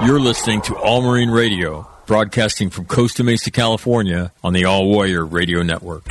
You're listening to All Marine Radio, broadcasting from Costa Mesa, California, on the All Warrior Radio Network.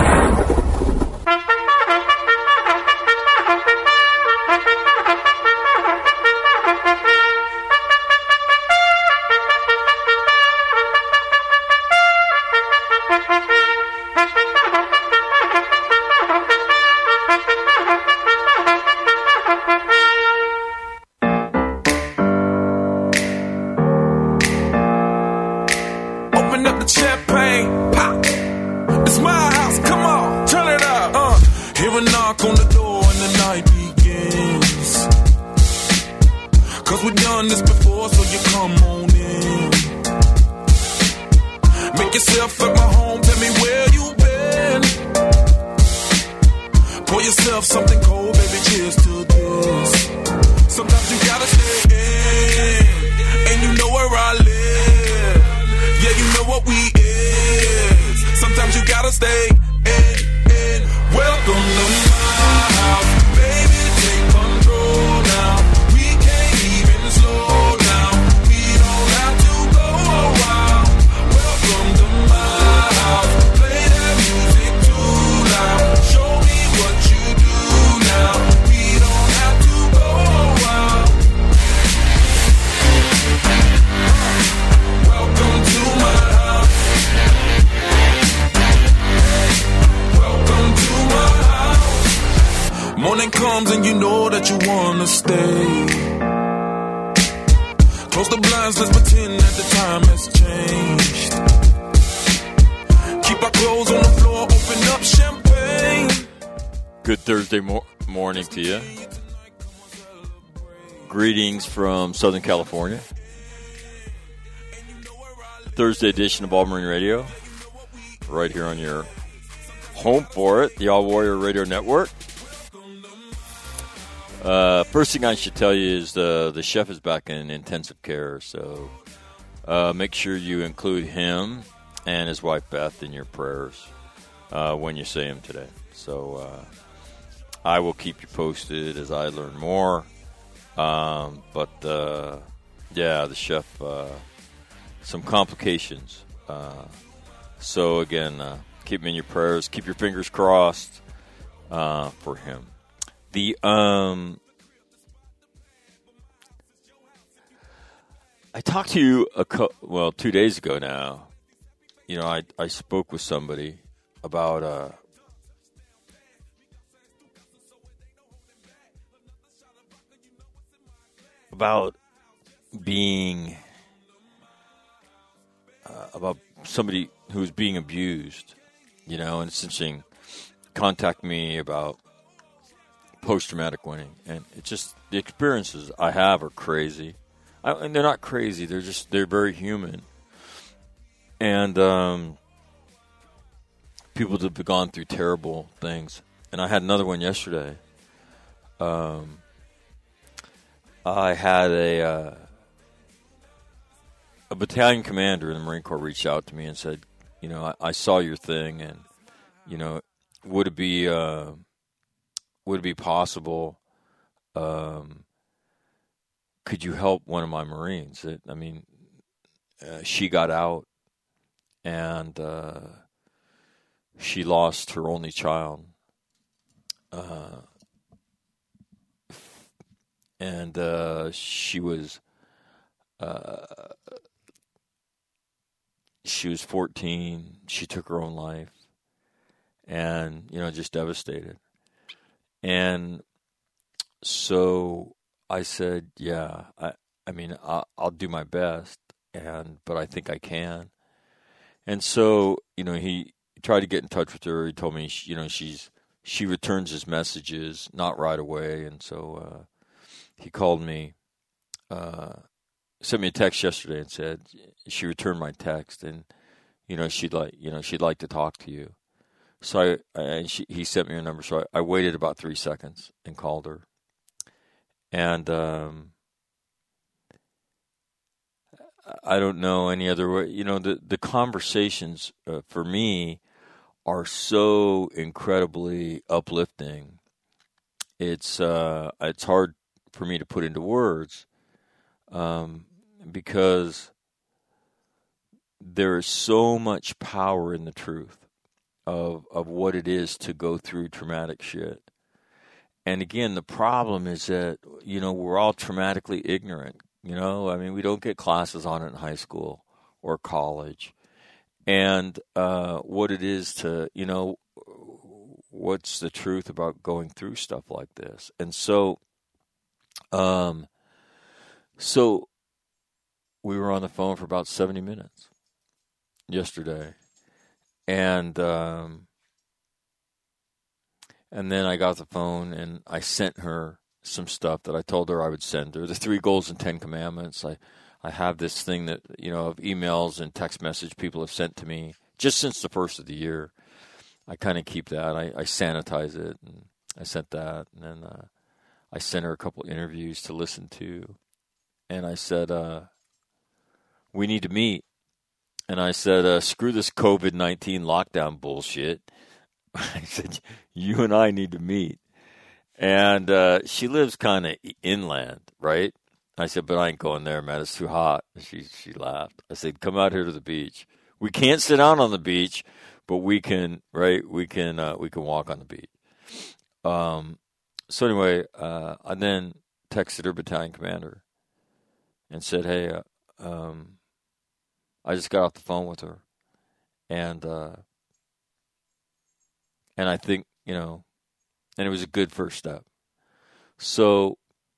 Morning to you. Greetings from Southern California. Thursday edition of All Marine Radio. Right here on your home for it, the All Warrior Radio Network. First thing I should tell you is the chef is back in intensive care, so make sure you include him and his wife Beth in your prayers when you say them today. So I will keep you posted as I learn more. But the chef, some complications. So, again, keep him in your prayers. Keep your fingers crossed for him. I talked to you 2 days ago now. You know, I spoke with somebody about being about somebody who's being abused, you know, and it's interesting. Contact me about post-traumatic winning, and it's just the experiences I have are crazy. And they're not crazy; they're very human. And people that have gone through terrible things. And I had another one yesterday. I had a battalion commander in the Marine Corps reached out to me and said, you know, I saw your thing, and you know, would it be possible? Could you help one of my Marines? She got out, and she lost her only child. And she was 14. She took her own life, and you know, just devastated. And so I said, "Yeah, I'll do my best, but I think I can." And so, you know, he tried to get in touch with her. He told me, you know, she returns his messages not right away, and so. He called me, sent me a text yesterday and said she returned my text, and you know, she'd like to talk to you. So he sent me her number. So I waited about 3 seconds and called her, and I don't know any other way. You know, the conversations for me are so incredibly uplifting. It's hard for me to put into words. because there is so much power in the truth of what it is to go through traumatic shit. And again, the problem is that, we're all traumatically ignorant. I mean, we don't get classes on it in high school or college. And what it is to, what's the truth about going through stuff like this? And so we were on the phone for about 70 minutes yesterday. And then I got the phone and I sent her some stuff that I told her I would send her. The 3 goals and 10 commandments. I have this thing that, of emails and text message people have sent to me just since the first of the year. I kind of keep that. I sanitize it, and I sent that. And then I sent her a couple interviews to listen to. And I said, we need to meet. And I said, screw this COVID-19 lockdown bullshit. I said, you and I need to meet. And she lives kind of inland, right? I said, but I ain't going there, man. It's too hot. She laughed. I said, come out here to the beach. We can't sit down on the beach, but we can, right? We can walk on the beach. So anyway, I then texted her battalion commander and said, hey, I just got off the phone with her, and I think, and it was a good first step. So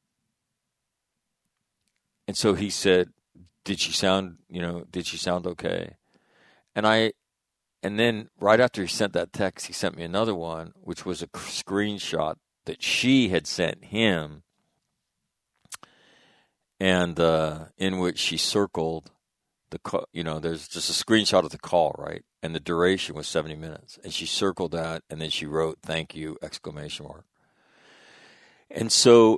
he said, did she sound okay? And then right after he sent that text, he sent me another one, which was a screenshot that she had sent him, and in which she circled there's just a screenshot of the call, right? And the duration was 70 minutes. And she circled that, and then she wrote, thank you, ! And so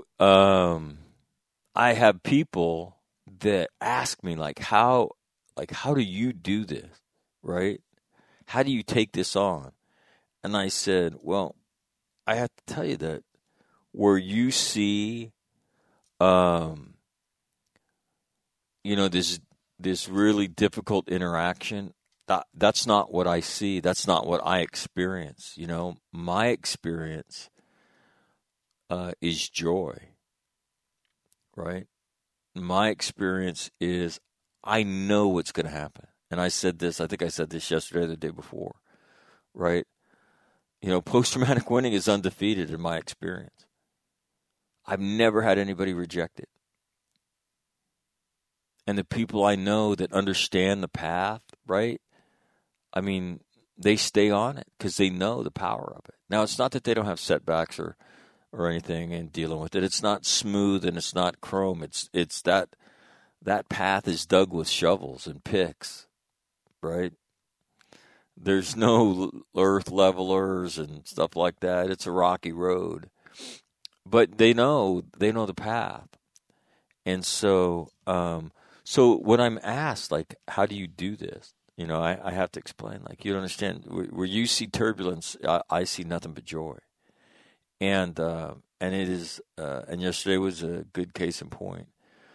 I have people that ask me, how do you do this, right? How do you take this on? And I said, well, I have to tell you that where you see, this really difficult interaction, that's not what I see. That's not what I experience. My experience is joy, right? My experience is I know what's going to happen. And I said this, I think I said this yesterday or the day before, right? Post-traumatic winning is undefeated in my experience. I've never had anybody reject it. And the people I know that understand the path, right? I mean, they stay on it because they know the power of it. Now, it's not that they don't have setbacks or anything in dealing with it. It's not smooth and it's not chrome. It's that path is dug with shovels and picks, right? There's no earth levelers and stuff like that. It's a rocky road. But they know the path. And so when I'm asked, how do you do this? I have to explain, you don't understand. Where you see turbulence, I see nothing but joy. And it is, and yesterday was a good case in point.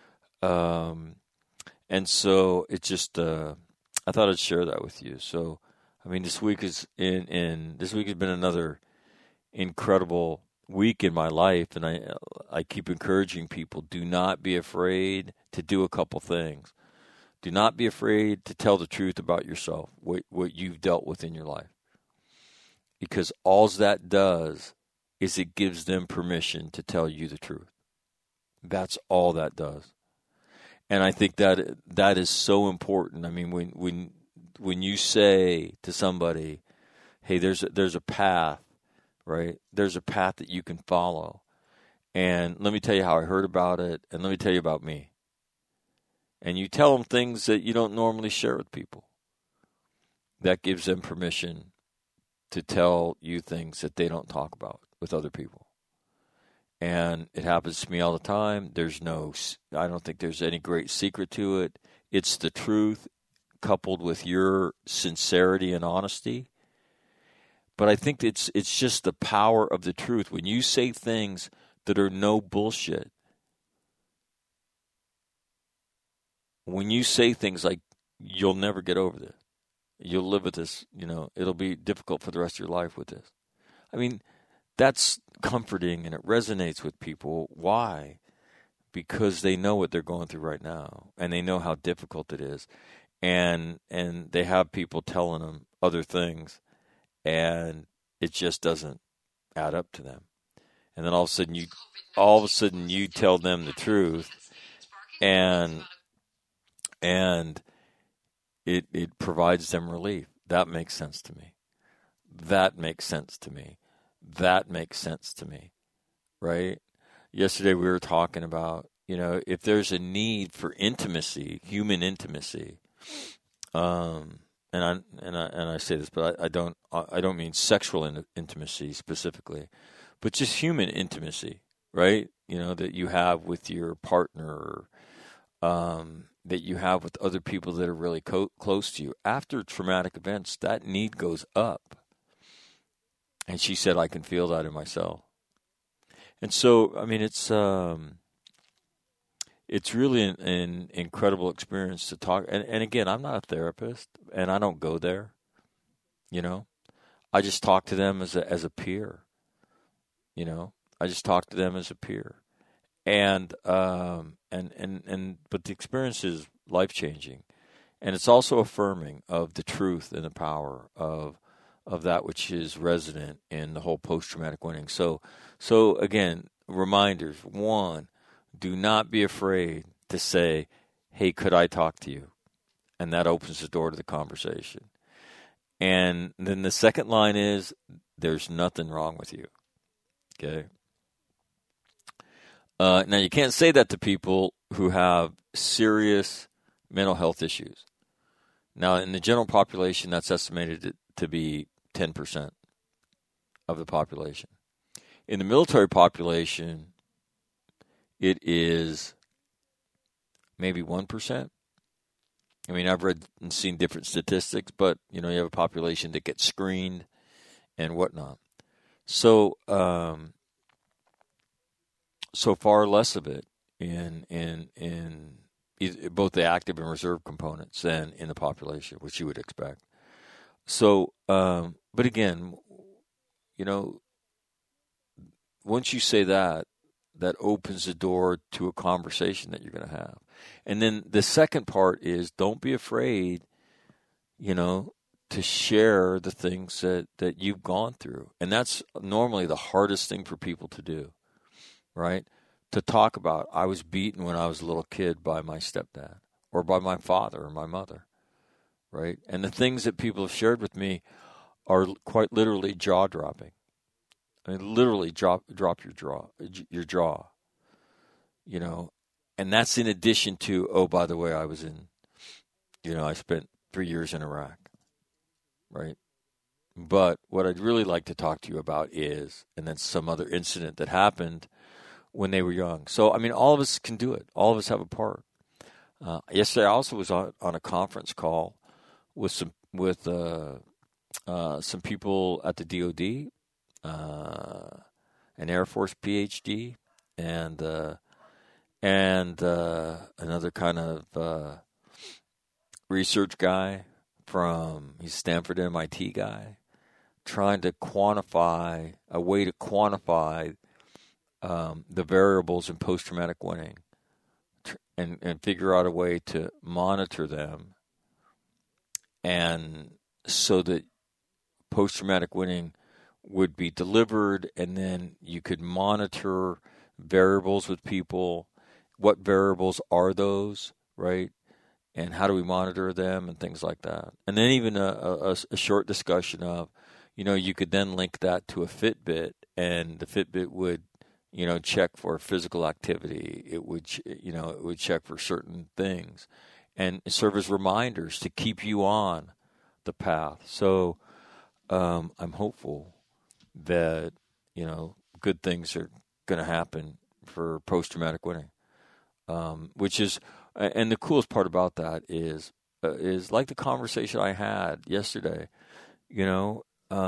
And so it just, I thought I'd share that with you. So, I mean, this week has been another incredible week in my life, and I keep encouraging people, do not be afraid to do a couple things. Do not be afraid to tell the truth about yourself, what you've dealt with in your life. Because all that does is it gives them permission to tell you the truth. That's all that does. And I think that is so important. I mean, when you say to somebody, hey, there's a path, right? There's a path that you can follow. And let me tell you how I heard about it, and let me tell you about me. And you tell them things that you don't normally share with people. That gives them permission to tell you things that they don't talk about with other people. And it happens to me all the time. I don't think there's any great secret to it. It's the truth coupled with your sincerity and honesty. But I think it's just the power of the truth. When you say things that are no bullshit, when you say things like, you'll never get over this, you'll live with this, it'll be difficult for the rest of your life with this. I mean, that's comforting and it resonates with people. Why? Because they know what they're going through right now and they know how difficult it is. And they have people telling them other things and it just doesn't add up to them. And then all of a sudden you tell them the truth and it provides them relief. That makes sense to me. That makes sense to me. That makes sense to me. Right? Yesterday we were talking about, if there's a need for intimacy, human intimacy, and I say this, but I don't mean sexual intimacy specifically, but just human intimacy, right? That you have with your partner, that you have with other people that are really close to you. After traumatic events, that need goes up. And she said, I can feel that in myself. And so, I mean, it's really an incredible experience to talk. And again, I'm not a therapist, and I don't go there. I just talk to them as a peer. I just talk to them as a peer, but the experience is life changing, and it's also affirming of the truth and the power of that which is resident in the whole post-traumatic winning. So again, reminders. One, do not be afraid to say, hey, could I talk to you? And that opens the door to the conversation. And then the second line is, there's nothing wrong with you. Okay? Now, you can't say that to people who have serious mental health issues. Now, in the general population, that's estimated to be 10% of the population. In the military population, it is maybe 1%. I mean, I've read and seen different statistics, but, you have a population that gets screened and whatnot. So, so far less of it in both the active and reserve components than in the population, which you would expect. So, but again, once you say that opens the door to a conversation that you're going to have. And then the second part is, don't be afraid, to share the things that you've gone through. And that's normally the hardest thing for people to do, right? To talk about, I was beaten when I was a little kid by my stepdad or by my father or my mother, right? And the things that people have shared with me are quite literally jaw-dropping. I mean, literally drop your jaw, and that's in addition to, oh, by the way, I spent 3 years in Iraq, right? But what I'd really like to talk to you about is, and then some other incident that happened when they were young. So, I mean, all of us can do it. All of us have a part. Yesterday, I also was on a conference call with some people at the DoD, an Air Force PhD, and another kind of research guy he's Stanford MIT guy, trying to quantify a way to quantify the variables in post-traumatic winning and figure out a way to monitor them, and so that post-traumatic winning would be delivered, and then you could monitor variables with people. What variables are those, right? And how do we monitor them and things like that? And then even a short discussion of, you could then link that to a Fitbit, and the Fitbit would, check for physical activity. It would check for certain things and serve as reminders to keep you on the path. So I'm hopeful that, good things are going to happen for post-traumatic winning, which is, and the coolest part about that is like the conversation I had yesterday. You've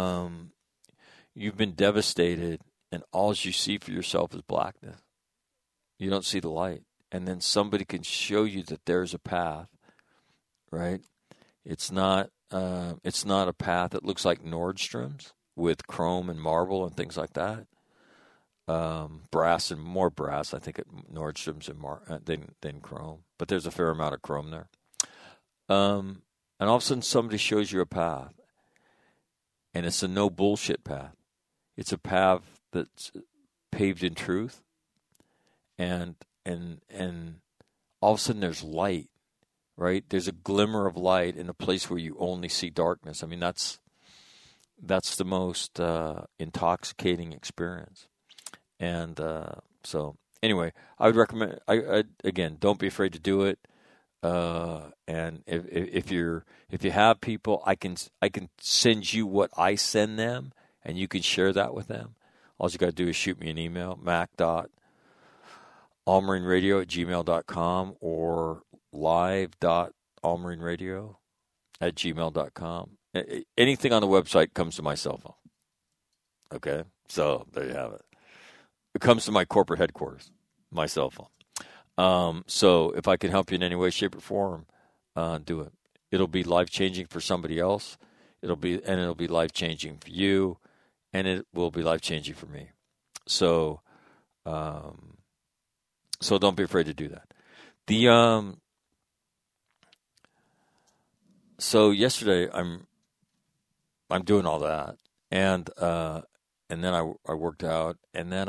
been devastated, and all you see for yourself is blackness. You don't see the light. and then somebody can show you that there's a path, right? It's not a path that looks like Nordstrom's with chrome and marble and things like that. Brass and more brass, I think, at Nordstrom's than chrome, but there's a fair amount of chrome there. And all of a sudden somebody shows you a path, and it's a no bullshit path. It's a path that's paved in truth, and all of a sudden there's light, right? There's a glimmer of light in a place where you only see darkness. I mean, that's the most intoxicating experience. And so anyway, I would recommend. Again, don't be afraid to do it. And if you have people, I can send you what I send them, and you can share that with them. All you got to do is shoot me an email, mac.allmarineradio@gmail.com or live.allmarineradio@gmail.com. Anything on the website comes to my cell phone. Okay, so there you have it. It comes to my corporate headquarters, my cell phone. So if I can help you in any way, shape, or form, do it. It'll be life-changing for somebody else. It'll be life-changing for you, and it will be life-changing for me. So don't be afraid to do that. So yesterday I'm doing all that, and then I worked out, and then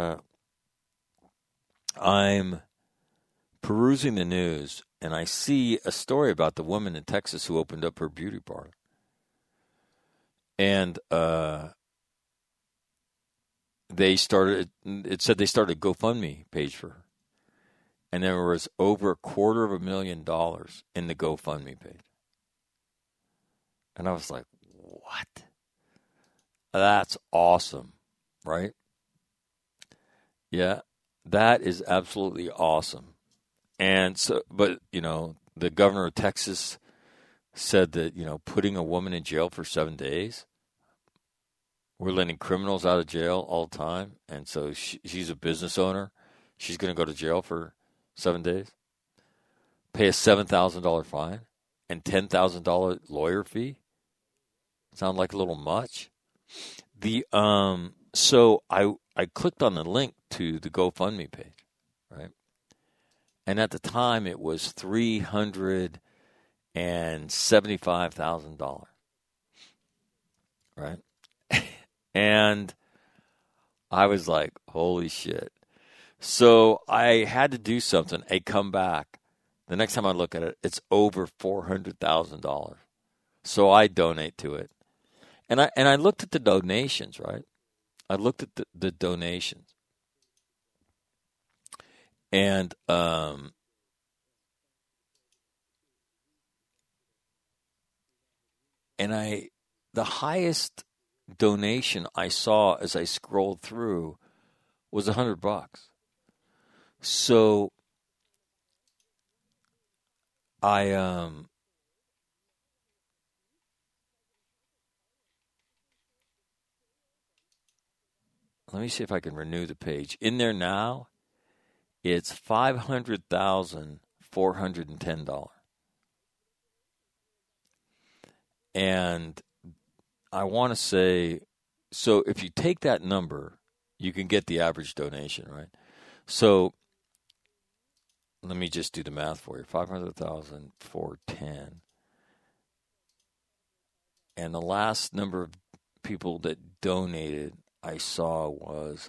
I'm perusing the news, and I see a story about the woman in Texas who opened up her beauty parlor. And it said they started a GoFundMe page for her. And there was over $250,000 in the GoFundMe page. And I was like, what? That's awesome, right? Yeah, that is absolutely awesome. And so, but, the governor of Texas said that, putting a woman in jail for 7 days, we're letting criminals out of jail all the time. And so she's a business owner. She's going to go to jail for 7 days, pay a $7,000 fine and $10,000 lawyer fee. Sound like a little much? So I clicked on the link to the GoFundMe page, right? And at the time, it was $375,000, right? And I was like, holy shit. So I had to do something. I come back. The next time I look at it, it's over $400,000. So I donate to it. And I looked at the donations, right? I looked at the donations. And the highest donation I saw as I scrolled through was $100. So let me see if I can renew the page. In there now, it's $500,410. And I want to say, so if you take that number, you can get the average donation, right? So let me just do the math for you. 500,410. And the last number of people that donated I saw was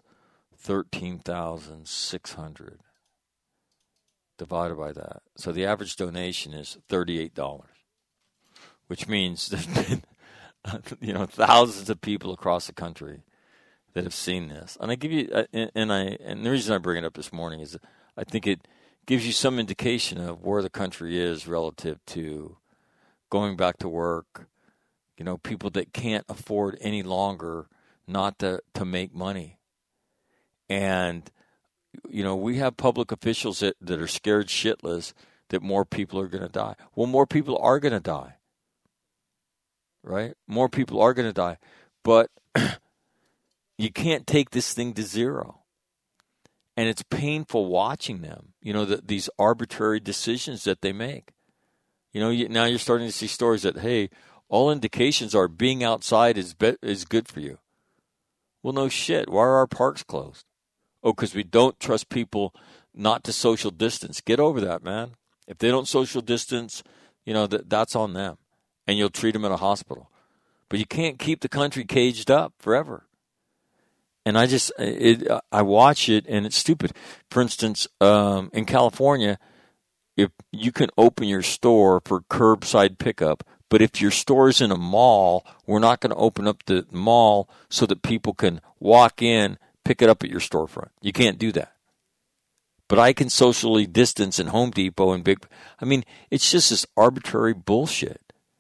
13,600 divided by that. So the average donation is $38, which means there's been thousands of people across the country that have seen this. And I give you and the reason I bring it up this morning is I think it gives you some indication of where the country is relative to going back to work. People that can't afford any longer not to make money. And, we have public officials that are scared shitless that more people are going to die. Well, more people are going to die, right? More people are going to die. But you can't take this thing to zero. And it's painful watching them, these arbitrary decisions that they make. Now you're starting to see stories that, hey, all indications are being outside is good for you. Well, no shit. Why are our parks closed? Oh, because we don't trust people not to social distance. Get over that, man. If they don't social distance, that's on them. And you'll treat them in a hospital. But you can't keep the country caged up forever. And I watch it, and it's stupid. For instance, in California, if you can open your store for curbside pickup, but if your store is in a mall, we're not going to open up the mall so that people can walk in, pick it up at your storefront. You can't do that. But I can socially distance in Home Depot and it's just this arbitrary bullshit.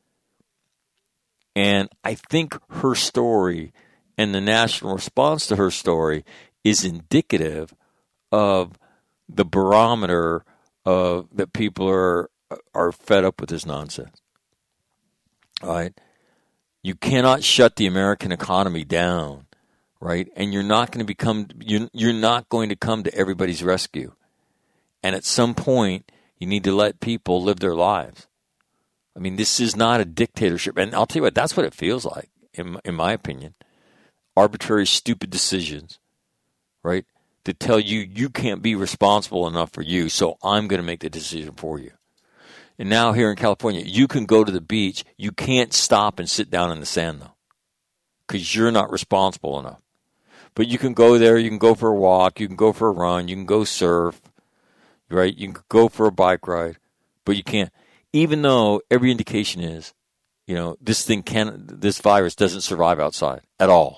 And I think her story and the national response to her story is indicative of the barometer of that people are fed up with this nonsense. All right? You cannot shut the American economy down, right? And you're not going to come to everybody's rescue. And at some point, you need to let people live their lives. This is not a dictatorship. And I'll tell you what, that's what it feels like, in my opinion. Arbitrary, stupid decisions, right? To tell you can't be responsible enough for you, so I'm going to make the decision for you. And now here in California, you can go to the beach. You can't stop and sit down in the sand, though, because you're not responsible enough. But you can go there. You can go for a walk. You can go for a run. You can go surf, right? You can go for a bike ride, but you can't. Even though every indication is, this virus doesn't survive outside at all.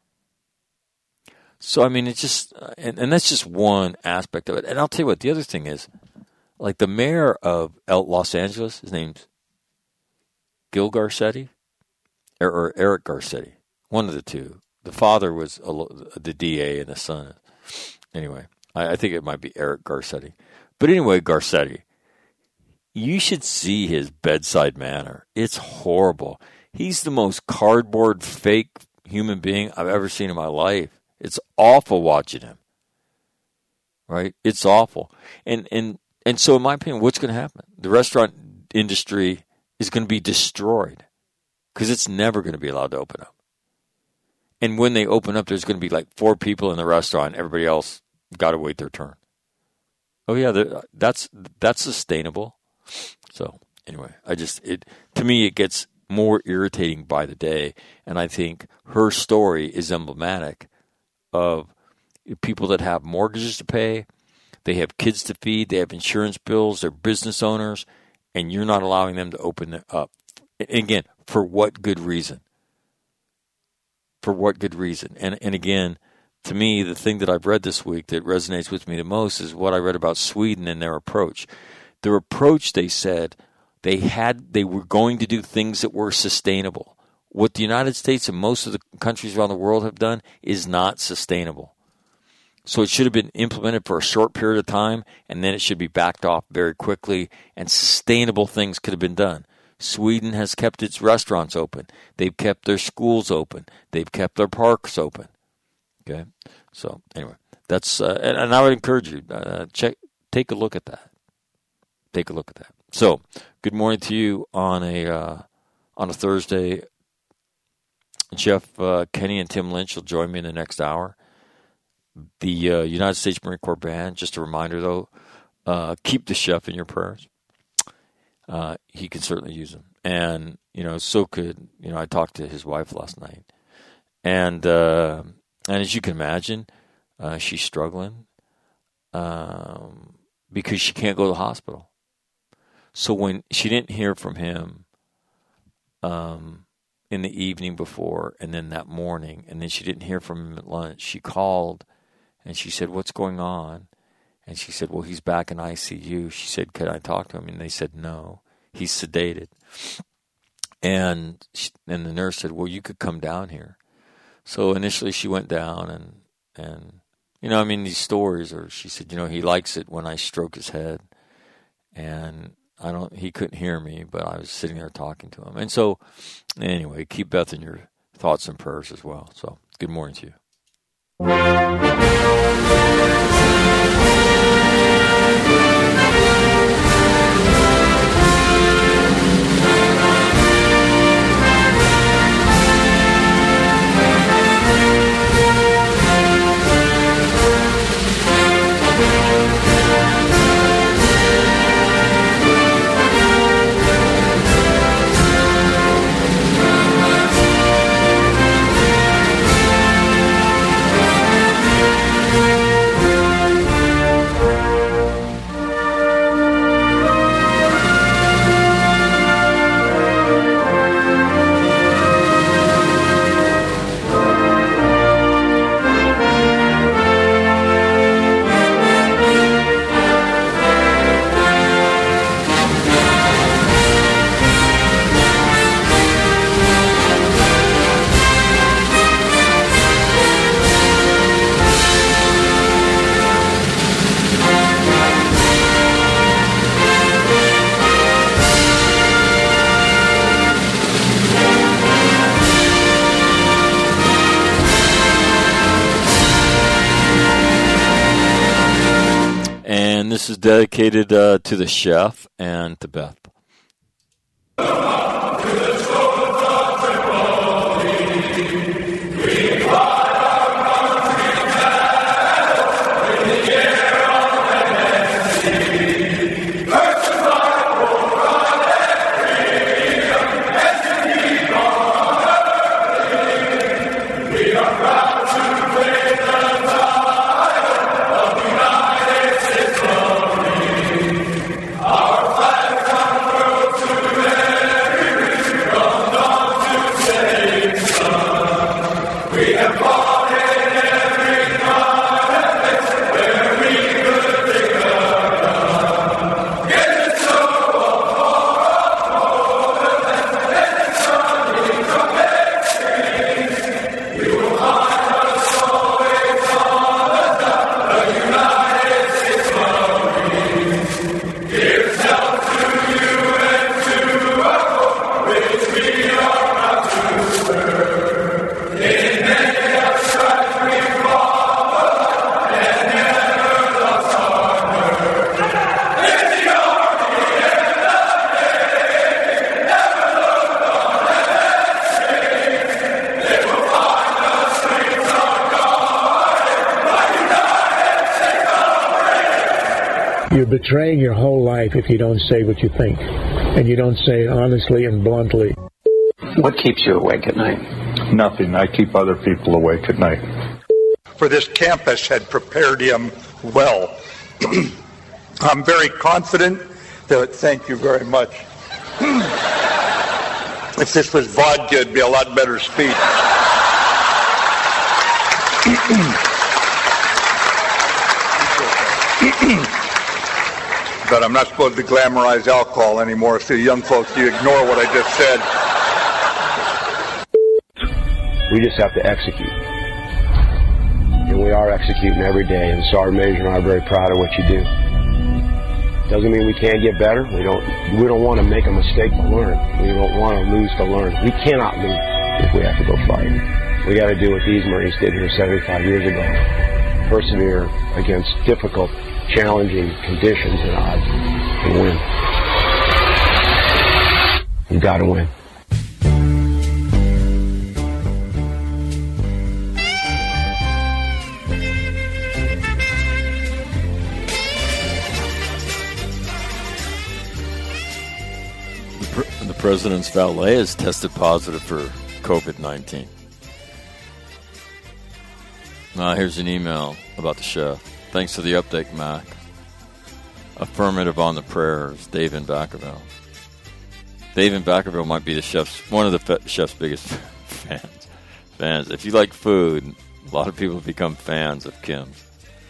So, it's just, and that's just one aspect of it. And I'll tell you what, the other thing is, like the mayor of Los Angeles, his name's Gil Garcetti, or Eric Garcetti, one of the two. The father was the DA and the son. Anyway, I think it might be Eric Garcetti. But anyway, Garcetti, you should see his bedside manner. It's horrible. He's the most cardboard, fake human being I've ever seen in my life. It's awful watching him, right? It's awful. And so in my opinion, what's going to happen? The restaurant industry is going to be destroyed because it's never going to be allowed to open up. And when they open up, there's going to be like 4 people in the restaurant. Everybody else got to wait their turn. Oh, yeah, that's sustainable. So anyway, to me, it gets more irritating by the day. And I think her story is emblematic of people that have mortgages to pay, they have kids to feed, they have insurance bills, they're business owners, and you're not allowing them to open it up. And again, for what good reason? For what good reason? And again, to me, the thing that I've read this week that resonates with me the most is what I read about Sweden and their approach. Their approach, they said, they were going to do things that were sustainable. What the United States and most of the countries around the world have done is not sustainable. So it should have been implemented for a short period of time, and then it should be backed off very quickly, and sustainable things could have been done. Sweden has kept its restaurants open. They've kept their schools open. They've kept their parks open. Okay? So anyway, that's and I would encourage you, take a look at that. Take a look at that. So, good morning to you on a Thursday. Jeff Kenny and Tim Lynch will join me in the next hour. The United States Marine Corps Band, just a reminder though, keep the chef in your prayers. He can certainly use them. And, so could, I talked to his wife last night. And as you can imagine, she's struggling because she can't go to the hospital. So when she didn't hear from him in the evening before and then that morning, and then she didn't hear from him at lunch, she called and she said, "What's going on?" And she said, "Well, he's back in ICU." She said, "Could I talk to him?" And they said, "No, he's sedated." And the nurse said, "Well, you could come down here." So initially she went down and these stories, or she said, he likes it when I stroke his head. And he couldn't hear me, but I was sitting there talking to him. And so anyway, keep Beth in your thoughts and prayers as well. So good morning to you. is dedicated to the chef and to Beth. You're betraying your whole life if you don't say what you think, and you don't say it honestly and bluntly. What keeps you awake at night? Nothing. I keep other people awake at night. For this campus had prepared him well. I'm very confident that, thank you very much. If this was vodka, it'd be a lot better speech. But I'm not supposed to glamorize alcohol anymore, so young folks, you ignore what I just said. We just have to execute. And we are executing every day, and Sergeant Major and I are very proud of what you do. Doesn't mean we can't get better. We don't want to make a mistake to learn. We don't want to lose to learn. We cannot lose if we have to go fight. We got to do what these Marines did here 75 years ago. Persevere against difficult, challenging conditions and odds and win. You got to win. The president's valet has tested positive for COVID-19. Here's an email about the chef. Thanks for the update, Mac. Affirmative on the prayers, Dave in Vacaville. Dave in Vacaville might be one of the chef's biggest fans. If you like food, a lot of people become fans of Kim's.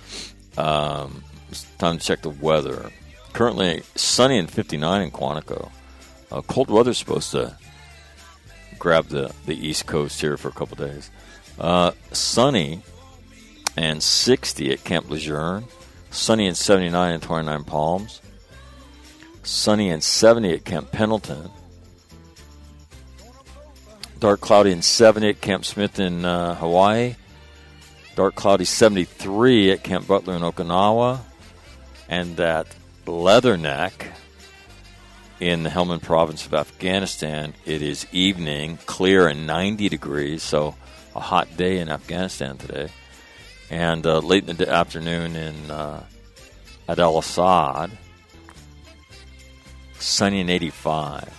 It's time to check the weather. Currently sunny and 59 in Quantico. Cold weather's supposed to grab the East Coast here for a couple days. Sunny and 60 at Camp Lejeune. Sunny and 79 and 29 Palms. Sunny and 70 at Camp Pendleton. Dark cloudy and 70 at Camp Smith in Hawaii. Dark cloudy 73 at Camp Butler in Okinawa. And at Leatherneck in the Helmand province of Afghanistan, it is evening, clear and 90 degrees, so a hot day in Afghanistan today. And late in the afternoon at Al Assad, sunny and 85,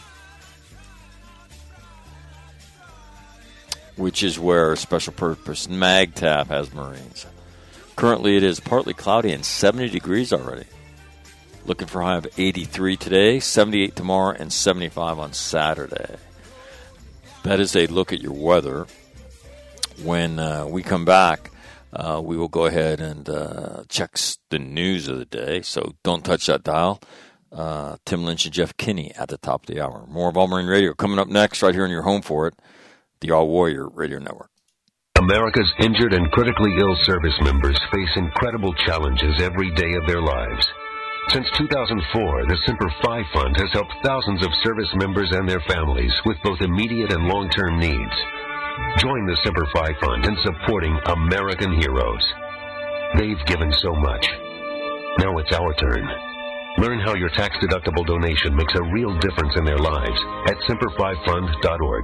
which is where Special Purpose MAGTF has Marines. Currently it is partly cloudy and 70 degrees already. Looking for a high of 83 today, 78 tomorrow, and 75 on Saturday. That is a look at your weather. When we come back, we will go ahead and check the news of the day. So don't touch that dial. Tim Lynch and Jeff Kinney at the top of the hour. More of All Marine Radio coming up next right here in your home for it, the All Warrior Radio Network. America's injured and critically ill service members face incredible challenges every day of their lives. Since 2004, the Semper Fi Fund has helped thousands of service members and their families with both immediate and long-term needs. Join the Semper Fi Fund in supporting American heroes. They've given so much. Now it's our turn. Learn how your tax-deductible donation makes a real difference in their lives at Semper5Fund.org.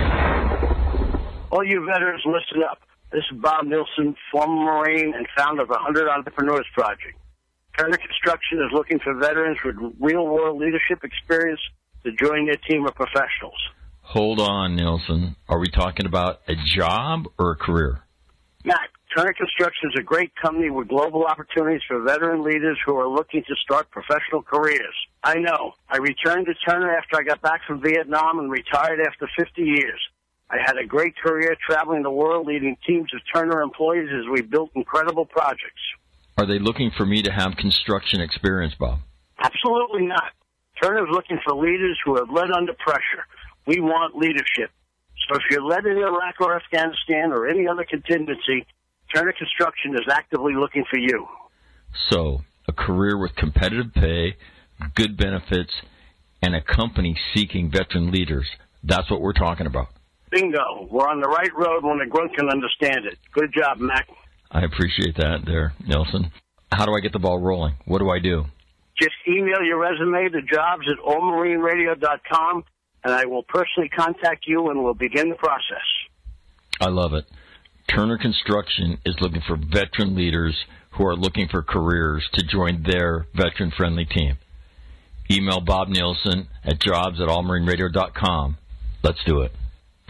All you veterans, listen up. This is Bob Nilsson, former Marine and founder of the 100 Entrepreneurs Project. Turner Construction is looking for veterans with real-world leadership experience to join their team of professionals. Hold on, Nilsson. Are we talking about a job or a career? Matt, Turner Construction is a great company with global opportunities for veteran leaders who are looking to start professional careers. I know. I returned to Turner after I got back from Vietnam and retired after 50 years. I had a great career traveling the world, leading teams of Turner employees as we built incredible projects. Are they looking for me to have construction experience, Bob? Absolutely not. Turner is looking for leaders who have led under pressure. We want leadership. So if you're led in Iraq or Afghanistan or any other contingency, Turner Construction is actively looking for you. So, a career with competitive pay, good benefits, and a company seeking veteran leaders. That's what we're talking about. Bingo. We're on the right road when a grunt can understand it. Good job, Mac. I appreciate that there, Nelson. How do I get the ball rolling? What do I do? Just email your resume to jobs@allmarineradio.com, and I will personally contact you and we'll begin the process. I love it. Turner Construction is looking for veteran leaders who are looking for careers to join their veteran-friendly team. Email Bob Nilsson at jobs@allmarineradio.com. Let's do it.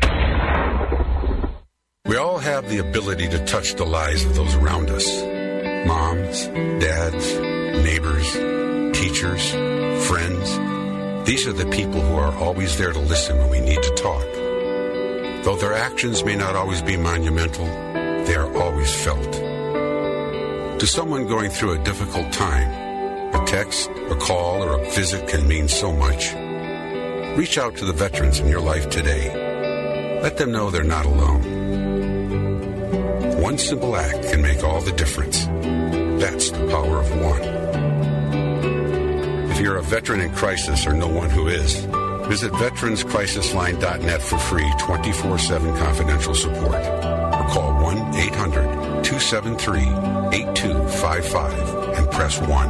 We all have the ability to touch the lives of those around us. Moms, dads, neighbors, teachers, friends. These are the people who are always there to listen when we need to talk. Though their actions may not always be monumental, they are always felt. To someone going through a difficult time, a text, a call, or a visit can mean so much. Reach out to the veterans in your life today. Let them know they're not alone. One simple act can make all the difference. That's the power of one. If you're a veteran in crisis or know one who is, visit veteranscrisisline.net for free 24/7 confidential support. Or call 1-800-273-8255 and press 1.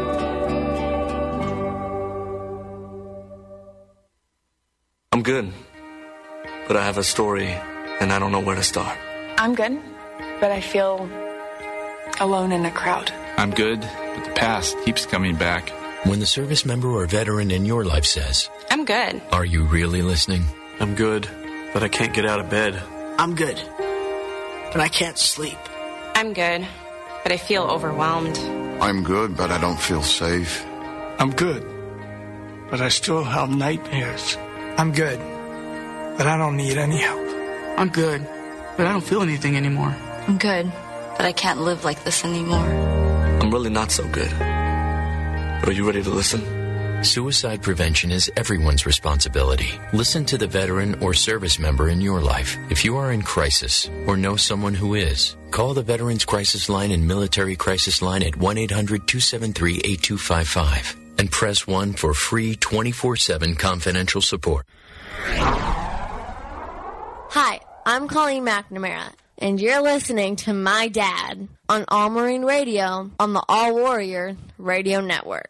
I'm good, but I have a story and I don't know where to start. I'm good, but I feel alone in a crowd. I'm good, but the past keeps coming back. When the service member or veteran in your life says, I'm good. Are you really listening? I'm good, but I can't get out of bed. I'm good, but I can't sleep. I'm good, but I feel overwhelmed. I'm good, but I don't feel safe. I'm good, but I still have nightmares. I'm good, but I don't need any help. I'm good, but I don't feel anything anymore. I'm good, but I can't live like this anymore. I'm really not so good. But are you ready to listen? Suicide prevention is everyone's responsibility. Listen to the veteran or service member in your life. If you are in crisis or know someone who is, call the Veterans Crisis Line and Military Crisis Line at 1-800-273-8255 and press 1 for free 24/7 confidential support. Hi, I'm Colleen McNamara, and you're listening to my dad on All Marine Radio on the All Warrior Radio Network.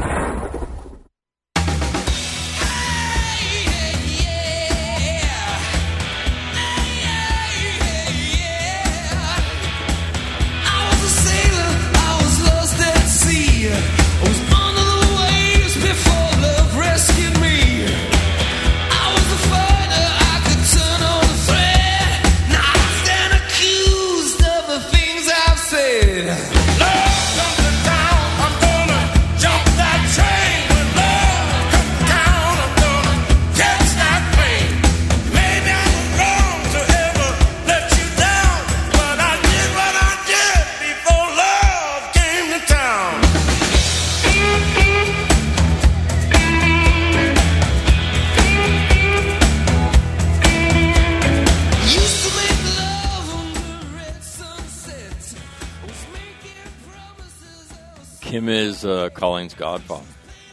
Kim is Colleen's godfather.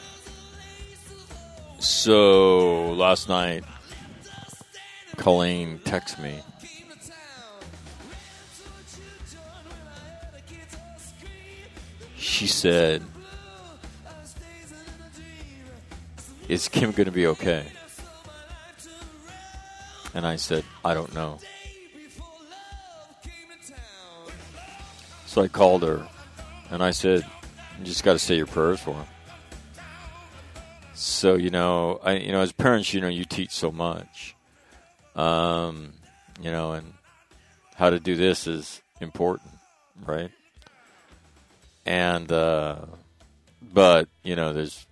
So last night, Colleen texted me. she said, "Is Kim going to be okay?" And I said, "I don't know." So I called her, and I said, "You just got to say your prayers for him." So, as parents, you teach so much, and how to do this is important, right? And, but, there's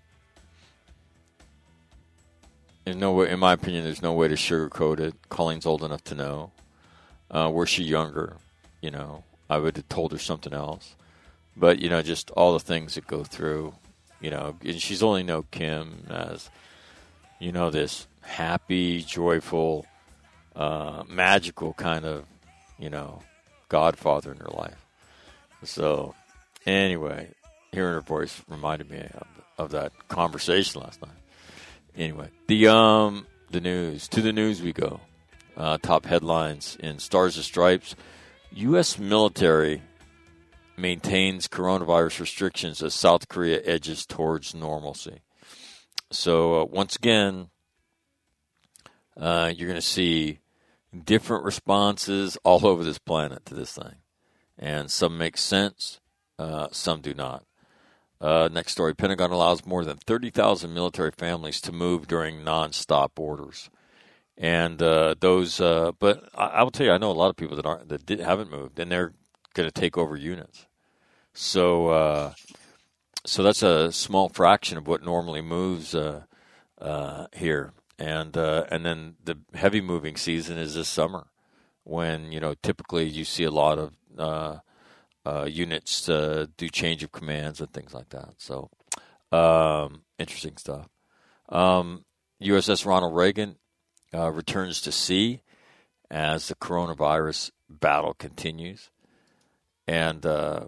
no way, in my opinion, there's no way to sugarcoat it. Colleen's old enough to know. Were she younger, I would have told her something else. But, just all the things that go through, and she's only known Kim as, this happy, joyful, magical kind of, godfather in her life. So, anyway, hearing her voice reminded me of that conversation last night. Anyway, the news. To the news we go. Top headlines in Stars and Stripes. U.S. military maintains coronavirus restrictions as South Korea edges towards normalcy. So, once again, you're going to see different responses all over this planet to this thing. And some make sense, some do not. Next story, Pentagon allows more than 30,000 military families to move during nonstop orders. And but I will tell you, I know a lot of people that haven't moved, and they're going to take over units. So that's a small fraction of what normally moves here. And then the heavy moving season is this summer, when typically you see a lot of units do change of commands and things like that. So interesting stuff. USS Ronald Reagan returns to sea as the coronavirus battle continues, and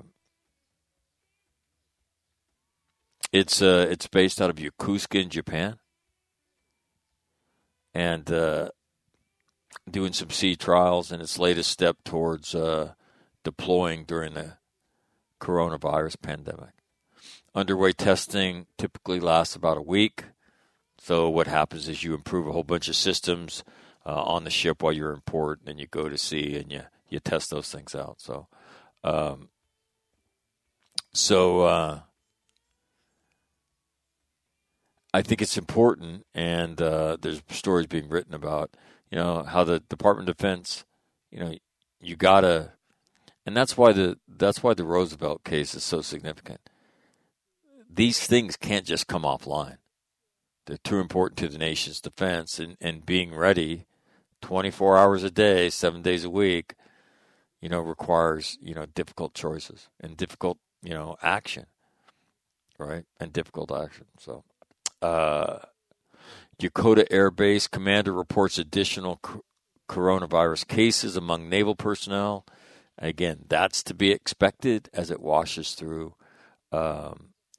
it's based out of Yokosuka in Japan. And doing some sea trials in its latest step towards deploying during the coronavirus pandemic. Underway testing typically lasts about a week. So what happens is you improve a whole bunch of systems on the ship while you're in port, and then you go to sea and you test those things out. So I think it's important, and there's stories being written about, how the Department of Defense, you gotta, and that's why the Roosevelt case is so significant. These things can't just come offline. They're too important to the nation's defense, and being ready 24 hours a day, 7 days a week, requires, difficult choices and difficult, action, right? And difficult action. So, Yokota Air Base commander reports additional coronavirus cases among naval personnel. Again, that's to be expected as it washes through the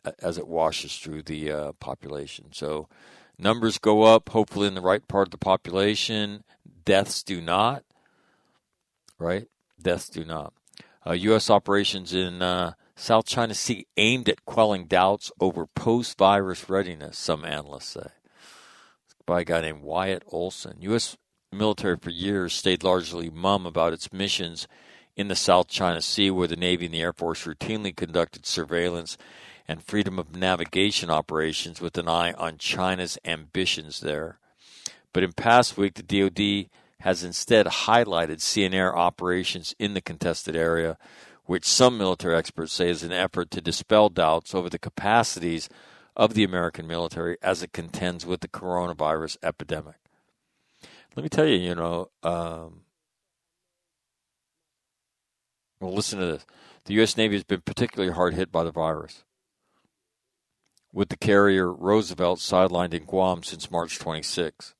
population. So numbers go up, hopefully in the right part of the population. Deaths do not. Right? Deaths do not. U.S. operations in South China Sea aimed at quelling doubts over post-virus readiness, some analysts say. By a guy named Wyatt Olson. U.S. military for years stayed largely mum about its missions in the South China Sea, where the Navy and the Air Force routinely conducted surveillance and freedom of navigation operations with an eye on China's ambitions there. But in past week, the DoD has instead highlighted sea and air operations in the contested area, which some military experts say is an effort to dispel doubts over the capacities of the American military as it contends with the coronavirus epidemic. Let me tell you, well, listen to this. The U.S. Navy has been particularly hard hit by the virus, with the carrier Roosevelt sidelined in Guam since March 26.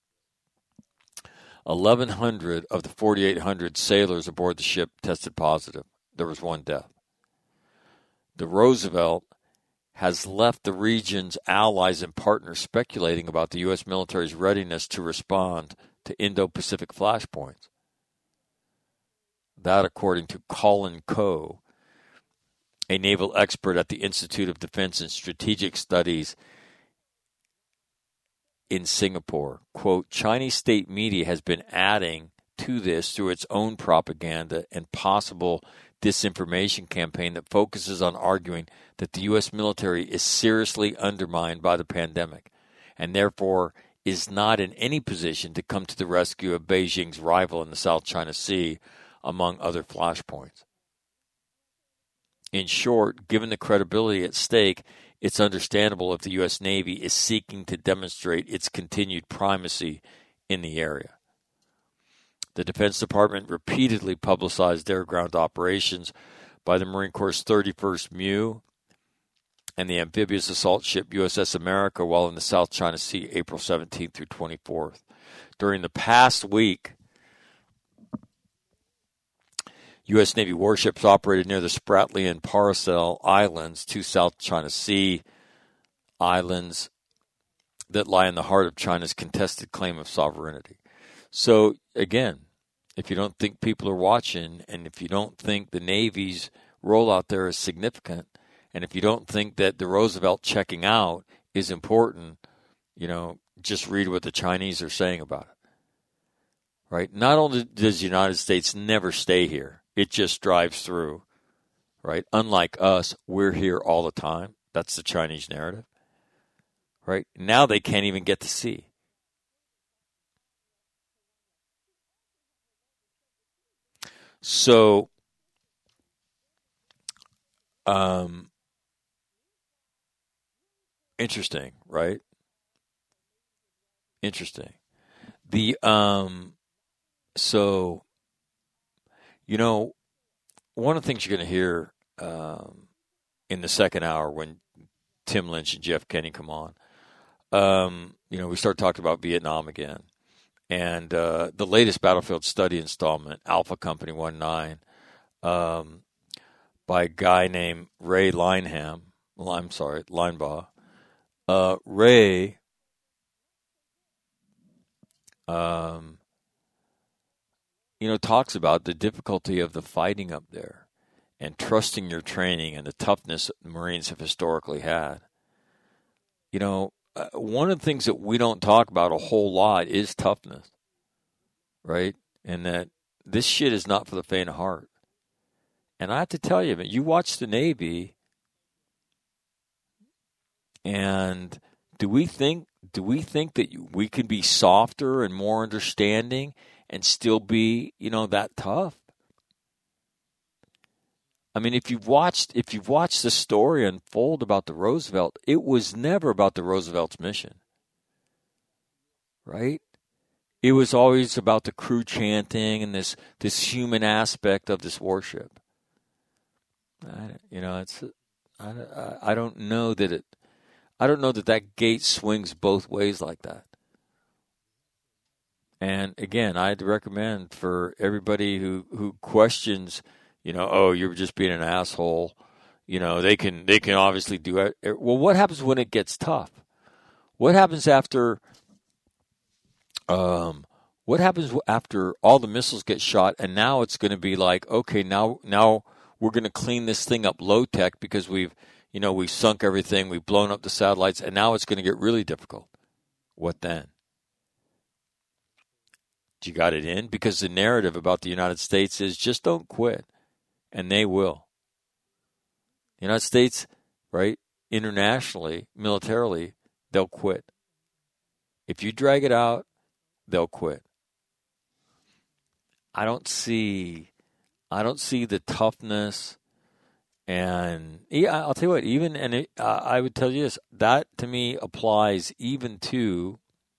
1,100 of the 4,800 sailors aboard the ship tested positive. There was one death. The Roosevelt has left the region's allies and partners speculating about the U.S. military's readiness to respond to Indo-Pacific flashpoints. That, according to Colin Coe, a naval expert at the Institute of Defense and Strategic Studies in Singapore. Quote, Chinese state media has been adding to this through its own propaganda and possible disinformation campaign that focuses on arguing that the U.S. military is seriously undermined by the pandemic and therefore is not in any position to come to the rescue of Beijing's rival in the South China Sea, among other flashpoints. In short, given the credibility at stake, it's understandable if the U.S. Navy is seeking to demonstrate its continued primacy in the area. The Defense Department repeatedly publicized air ground operations by the Marine Corps' 31st MEU and the amphibious assault ship USS America while in the South China Sea April 17th through 24th. During the past week, U.S. Navy warships operated near the Spratly and Paracel Islands, two South China Sea islands that lie in the heart of China's contested claim of sovereignty. So, again, if you don't think people are watching, and if you don't think the Navy's role out there is significant, and if you don't think that the Roosevelt checking out is important, just read what the Chinese are saying about it. Right? Not only does the United States never stay here, it just drives through, right? Unlike us, we're here all the time. That's the Chinese narrative, right? Now they can't even get to sea. So, interesting, right? Interesting. One of the things you're going to hear in the second hour when Tim Lynch and Jeff Kenny come on, we start talking about Vietnam again. And the latest Battlefield Study installment, Alpha Company 19, by a guy named Ray Linebaugh. Ray talks about the difficulty of the fighting up there and trusting your training and the toughness that the Marines have historically had. One of the things that we don't talk about a whole lot is toughness, right? And that this shit is not for the faint of heart. And I have to tell you, you watch the Navy, and do we think that we can be softer and more understanding and still be, that tough? If you've watched the story unfold about the Roosevelt, it was never about the Roosevelt's mission, right? It was always about the crew chanting and this human aspect of this warship. I don't know that gate swings both ways like that. And again, I'd recommend for everybody who questions, you're just being an asshole. They can obviously do it. Well, what happens when it gets tough? What happens after? What happens after all the missiles get shot, and now it's going to be like, okay, now we're going to clean this thing up low tech because we've sunk everything, we've blown up the satellites, and now it's going to get really difficult. What then? You got it in? Because the narrative about the United States is just don't quit, and they will. The United States, right, internationally, militarily, they'll quit. If you drag it out, they'll quit. I don't see the toughness, and I'll tell you what. I would tell you this. That to me applies even to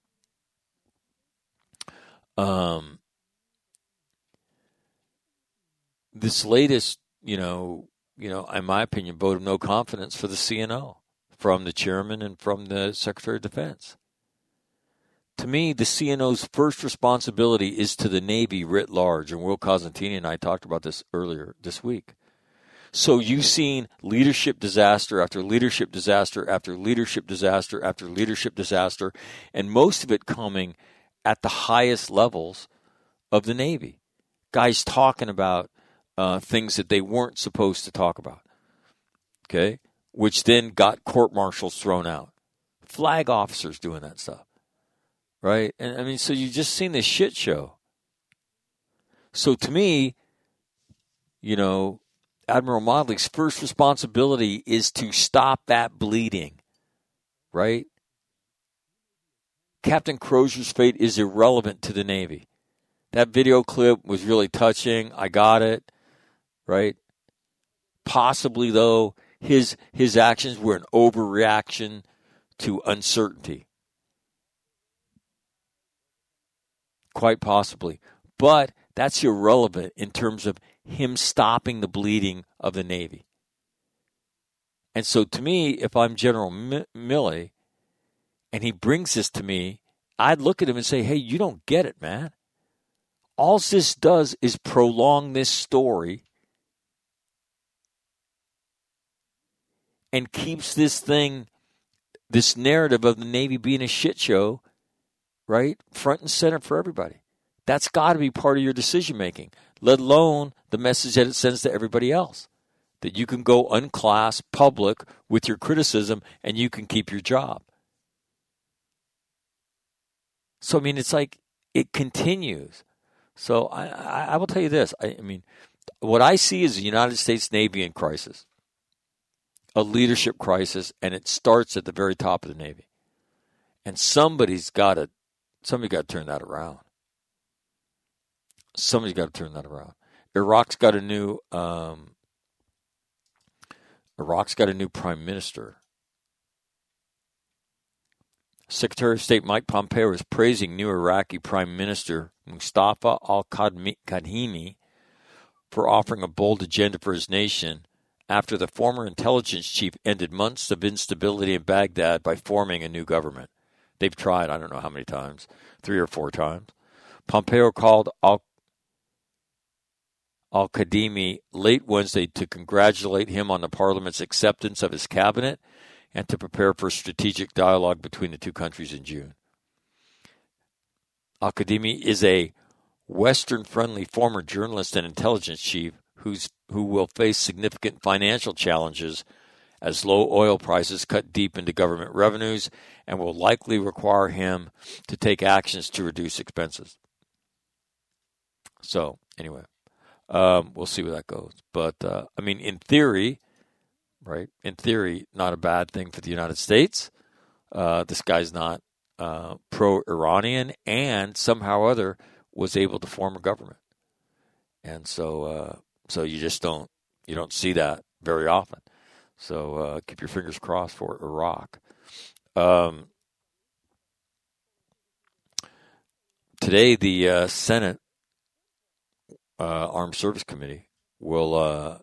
this latest, in my opinion, vote of no confidence for the CNO from the chairman and from the Secretary of Defense. To me, the CNO's first responsibility is to the Navy writ large, and Will Cosentini and I talked about this earlier this week. So you've seen leadership disaster after leadership disaster after leadership disaster after leadership disaster, and most of it coming at the highest levels of the Navy. Guys talking about things that they weren't supposed to talk about. okay, which then got court-martials thrown out. Flag officers doing that stuff, right? And I mean, so you've just seen this shit show. So to me, you know, Admiral Modley's first responsibility is to stop that bleeding, right? Captain Crozier's fate is irrelevant to the Navy. That video clip was really touching. I got it, right? Possibly, though, his actions were an overreaction to uncertainty. Quite possibly. But that's irrelevant in terms of him stopping the bleeding of the Navy. And so to me, if I'm General Milley, and he brings this to me, I'd look at him and say, hey, you don't get it, man. All this does is prolong this story and keeps this thing, this narrative of the Navy being a shit show, right, front and center for everybody. That's got to be part of your decision-making, let alone the message that it sends to everybody else, that you can go unclass, public with your criticism, and you can keep your job. So, I mean, it's like it continues. So I will tell you this. I mean, what I see is the United States Navy in crisis, a leadership crisis, and it starts at the very top of the Navy. And somebody's got to turn that around. Somebody's got to turn that around. Iraq's got a new prime minister. Secretary of State Mike Pompeo is praising new Iraqi Prime Minister Mustafa al-Kadhimi for offering a bold agenda for his nation after the former intelligence chief ended months of instability in Baghdad by forming a new government. They've tried, I don't know how many times, 3 or 4 times. Pompeo called al-Kadhimi late Wednesday to congratulate him on the parliament's acceptance of his cabinet and to prepare for strategic dialogue between the two countries in June. Al-Kadhimi is a Western-friendly former journalist and intelligence chief who will face significant financial challenges as low oil prices cut deep into government revenues and will likely require him to take actions to reduce expenses. So, anyway, we'll see where that goes. But, I mean, in theory, right? In theory, not a bad thing for the United States. This guy's not pro-Iranian and somehow or other was able to form a government. And so you just don't see that very often. So keep your fingers crossed for Iraq. Today, the Senate Armed Service Committee will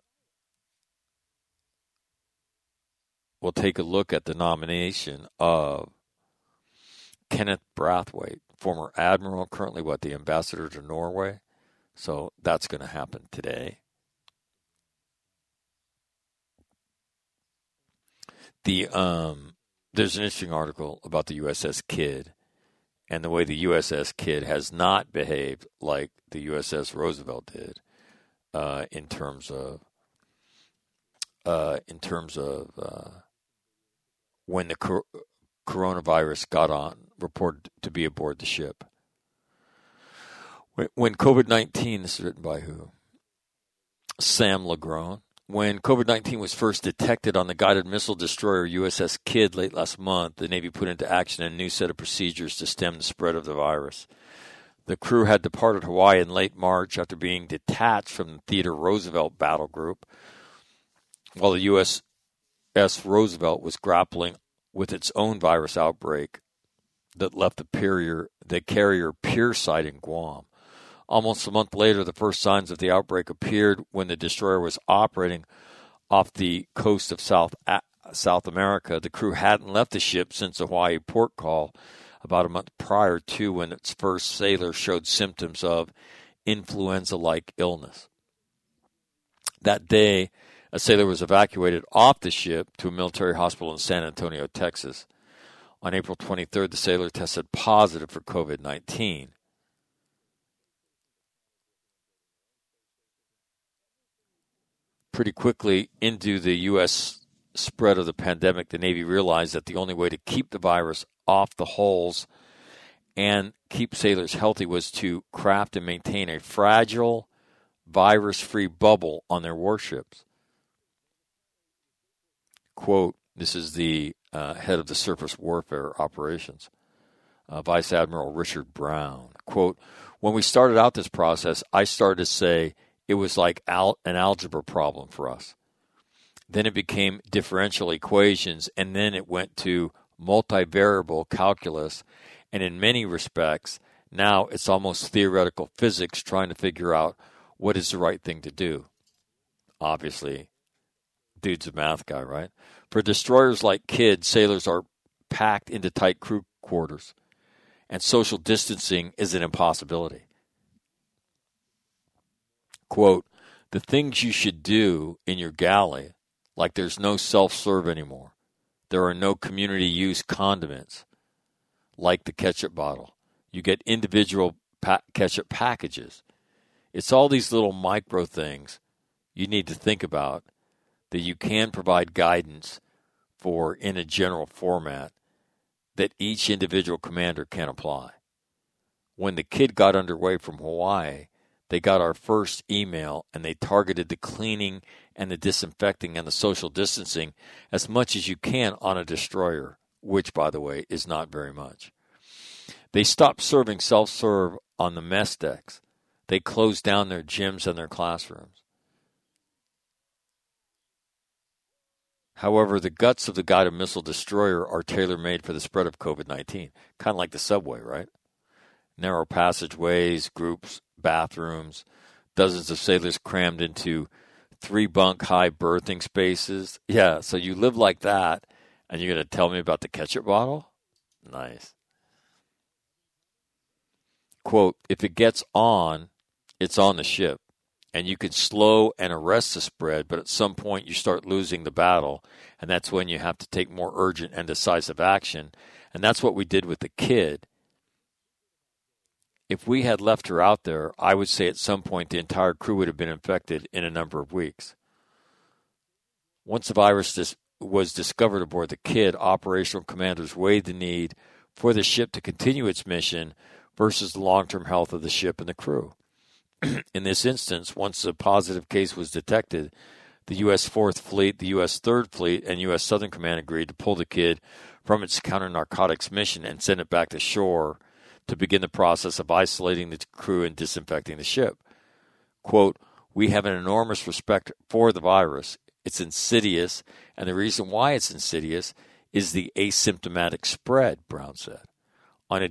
take a look at the nomination of Kenneth Brathwaite, former admiral, currently the ambassador to Norway. So that's going to happen today. There's an interesting article about the USS Kidd and the way the USS Kidd has not behaved like the USS Roosevelt did in terms of when the coronavirus reported to be aboard the ship. When COVID-19, this is written by who? Sam Legrone. When COVID-19 was first detected on the guided missile destroyer USS Kidd late last month, the Navy put into action a new set of procedures to stem the spread of the virus. The crew had departed Hawaii in late March after being detached from the Theodore Roosevelt battle group, while the USS Roosevelt was grappling with its own virus outbreak that left the carrier Pier site in Guam. Almost a month later, the first signs of the outbreak appeared when the destroyer was operating off the coast of South America. The crew hadn't left the ship since the Hawaii port call about a month prior to when its first sailor showed symptoms of influenza-like illness. That day, a sailor was evacuated off the ship to a military hospital in San Antonio, Texas. On April 23rd, the sailor tested positive for COVID-19. Pretty quickly into the U.S. spread of the pandemic, the Navy realized that the only way to keep the virus off the hulls and keep sailors healthy was to craft and maintain a fragile, virus-free bubble on their warships. Quote, this is the head of the Surface Warfare Operations, Vice Admiral Richard Brown. Quote, when we started out this process, I started to say it was like an algebra problem for us. Then it became differential equations, and then it went to multivariable calculus, and in many respects, now it's almost theoretical physics trying to figure out what is the right thing to do. Obviously, dude's a math guy, right? For destroyers like Kidd, sailors are packed into tight crew quarters, and social distancing is an impossibility. Quote, the things you should do in your galley, like there's no self-serve anymore. There are no community use condiments, like the ketchup bottle. You get individual ketchup packages. It's all these little micro things you need to think about that you can provide guidance for in a general format that each individual commander can apply. When the Kidd got underway from Hawaii, they got our first email and they targeted the cleaning and the disinfecting and the social distancing as much as you can on a destroyer, which, by the way, is not very much. They stopped serving self-serve on the mess decks. They closed down their gyms and their classrooms. However, the guts of the guided missile destroyer are tailor-made for the spread of COVID-19, kind of like the subway, right? Narrow passageways, groups, bathrooms, dozens of sailors crammed into 3-bunk high berthing spaces. Yeah, so you live like that, and you're going to tell me about the ketchup bottle? Nice. Quote, if it gets on, it's on the ship, and you can slow and arrest the spread, but at some point you start losing the battle, and that's when you have to take more urgent and decisive action, and that's what we did with the Kidd. If we had left her out there, I would say at some point the entire crew would have been infected in a number of weeks. Once the virus was discovered aboard the Kidd, operational commanders weighed the need for the ship to continue its mission versus the long-term health of the ship and the crew. In this instance, once a positive case was detected, the U.S. 4th Fleet, the U.S. 3rd Fleet, and U.S. Southern Command agreed to pull the Kidd from its counter-narcotics mission and send it back to shore to begin the process of isolating the crew and disinfecting the ship. Quote, we have an enormous respect for the virus. It's insidious, and the reason why it's insidious is the asymptomatic spread, Brown said. On a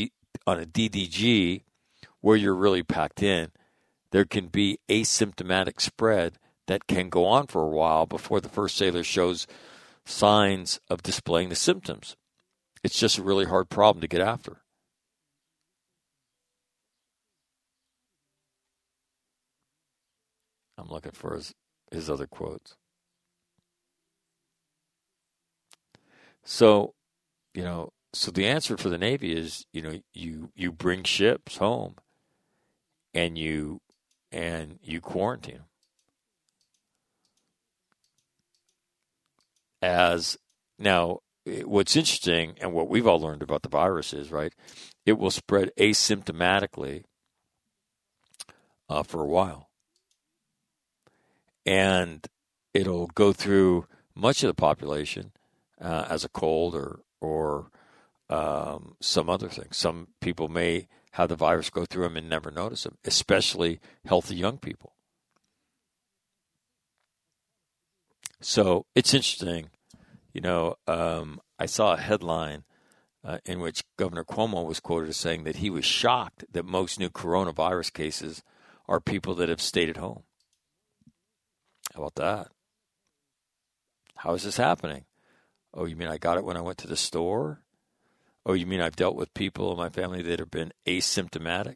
DDG, where you're really packed in, there can be asymptomatic spread that can go on for a while before the first sailor shows signs of displaying the symptoms. It's just a really hard problem to get after. I'm looking for his other quotes. So, so the answer for the Navy is, you bring ships home and you quarantine them. What's interesting and what we've all learned about the virus is, right, it will spread asymptomatically for a while. And it'll go through much of the population as a cold or some other thing. Some people may have the virus go through them and never notice them, especially healthy young people. So it's interesting. I saw a headline in which Governor Cuomo was quoted as saying that he was shocked that most new coronavirus cases are people that have stayed at home. How about that? How is this happening? Oh, you mean I got it when I went to the store? Oh, you mean I've dealt with people in my family that have been asymptomatic?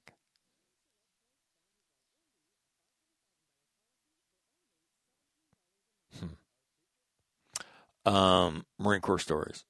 Marine Corps stories.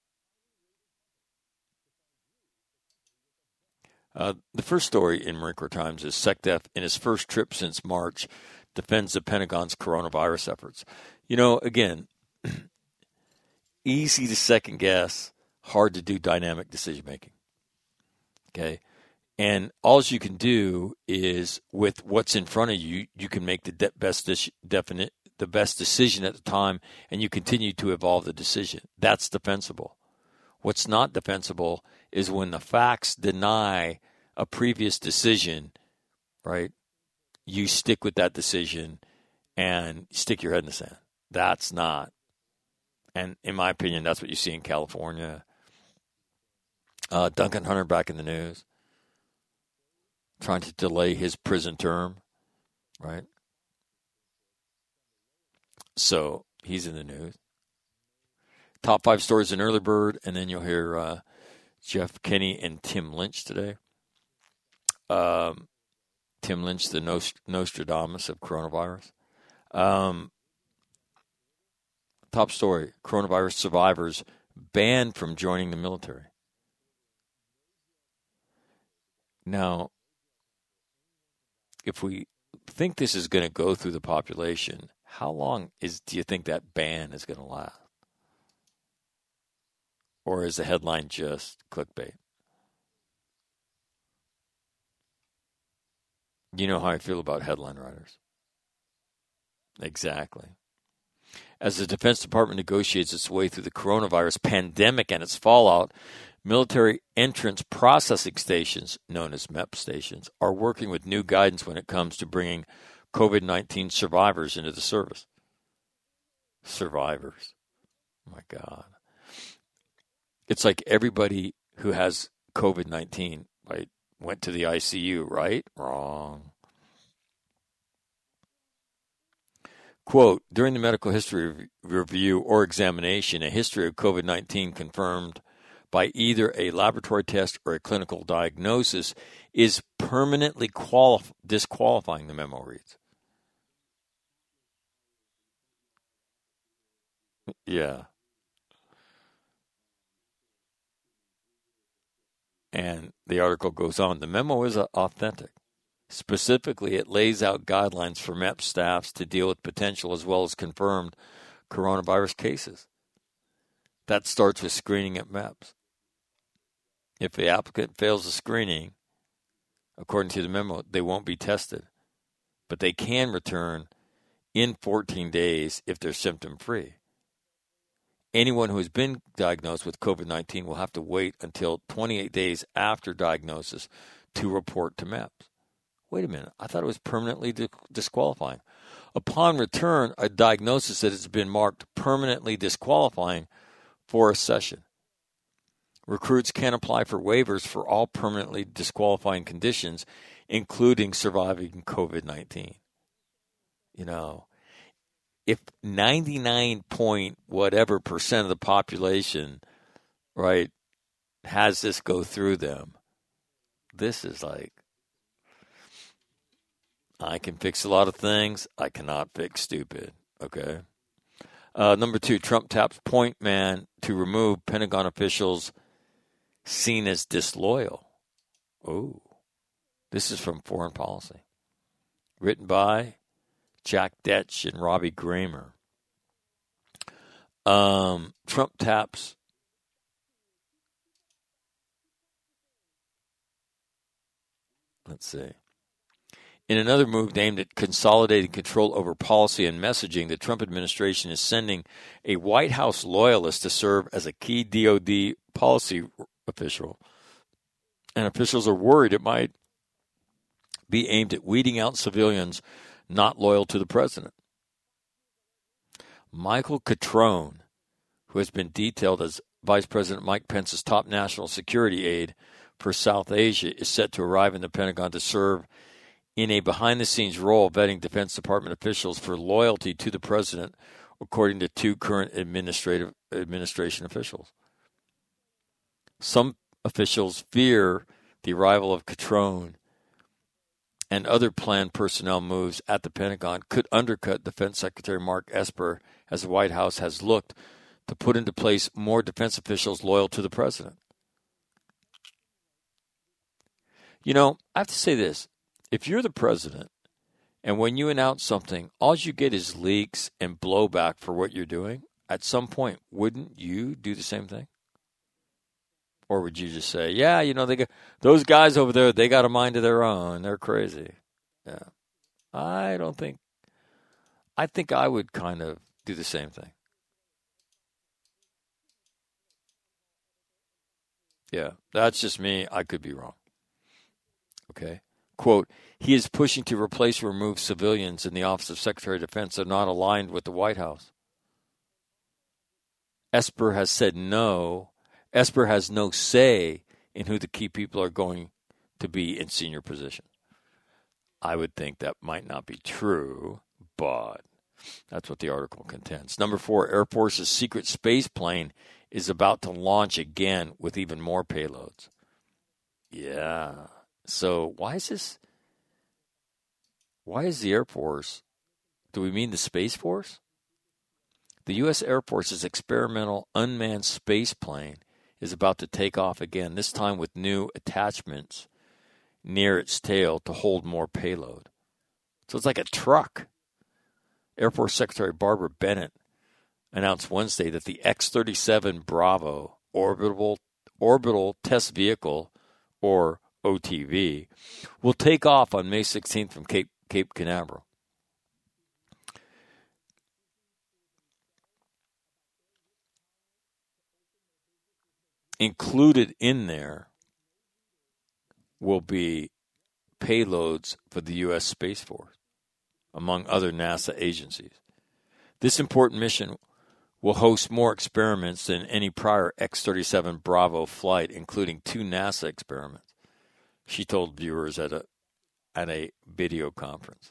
The first story in Marine Corps Times is SecDef, in his first trip since March, defends the Pentagon's coronavirus efforts. Again, easy to second guess, hard to do dynamic decision making. Okay? And all you can do is, with what's in front of you, you can make the best decision at the time, and you continue to evolve the decision. That's defensible. What's not defensible is when the facts deny a previous decision, right? You stick with that decision and stick your head in the sand. That's not. And in my opinion, that's what you see in California. Duncan Hunter back in the news, trying to delay his prison term, right? So he's in the news. Top 5 stories in Early Bird, and then you'll hear Jeff Kinney and Tim Lynch today. Tim Lynch, the Nostradamus of coronavirus. Top story, coronavirus survivors banned from joining the military. Now, if we think this is going to go through the population, how long do you think that ban is going to last? Or is the headline just clickbait? You know how I feel about headline writers. Exactly. As the Defense Department negotiates its way through the coronavirus pandemic and its fallout, military entrance processing stations, known as MEP stations, are working with new guidance when it comes to bringing COVID-19 survivors into the service. Survivors. Oh my God. It's like everybody who has COVID-19, right, went to the ICU, right? Wrong. Quote, during the medical history review or examination, a history of COVID-19 confirmed by either a laboratory test or a clinical diagnosis is permanently disqualifying, the memo reads. Yeah. And the article goes on. The memo is authentic. Specifically, it lays out guidelines for MEP staffs to deal with potential as well as confirmed coronavirus cases. That starts with screening at MEPs. If the applicant fails the screening, according to the memo, they won't be tested. But they can return in 14 days if they're symptom-free. Anyone who has been diagnosed with COVID-19 will have to wait until 28 days after diagnosis to report to MEPs. Wait a minute, I thought it was permanently disqualifying. Upon return, a diagnosis that has been marked permanently disqualifying for a session. Recruits can apply for waivers for all permanently disqualifying conditions, including surviving COVID-19. You know, if 99% of the population, right, has this go through them, this is like, I can fix a lot of things. I cannot fix stupid. Okay. Number 2, Trump taps point man to remove Pentagon officials seen as disloyal. Oh, this is from Foreign Policy. Written by Jack Detch and Robbie Gramer. Trump taps let's see. In another move aimed at consolidating control over policy and messaging, the Trump administration is sending a White House loyalist to serve as a key DOD policy official. And officials are worried it might be aimed at weeding out civilians not loyal to the president. Michael Catrone, who has been detailed as Vice President Mike Pence's top national security aide for South Asia, is set to arrive in the Pentagon to serve in a behind-the-scenes role vetting Defense Department officials for loyalty to the president, according to 2 current administration officials. Some officials fear the arrival of Catrone and other planned personnel moves at the Pentagon could undercut Defense Secretary Mark Esper as the White House has looked to put into place more defense officials loyal to the president. You know, I have to say this. If you're the president and when you announce something, all you get is leaks and blowback for what you're doing, at some point, wouldn't you do the same thing? Or would you just say, yeah, you know, those guys over there, they got a mind of their own. They're crazy. Yeah. I think I would kind of do the same thing. Yeah, that's just me. I could be wrong. Okay. Quote, he is pushing to replace or remove civilians in the Office of Secretary of Defense that are not aligned with the White House. Esper has said no. Esper has no say in who the key people are going to be in senior positions. I would think that might not be true, but that's what the article contends. Number 4, Air Force's secret space plane is about to launch again with even more payloads. Yeah. So why is the Air Force, do we mean the Space Force? The U.S. Air Force's experimental unmanned space plane is about to take off again, this time with new attachments near its tail to hold more payload. So it's like a truck. Air Force Secretary Barbara Bennett announced Wednesday that the X-37 Bravo orbital test vehicle, or OTV, will take off on May 16th from Cape Canaveral. Included in there will be payloads for the U.S. Space Force, among other NASA agencies. This important mission will host more experiments than any prior X-37 Bravo flight, including 2 NASA experiments, she told viewers at a video conference.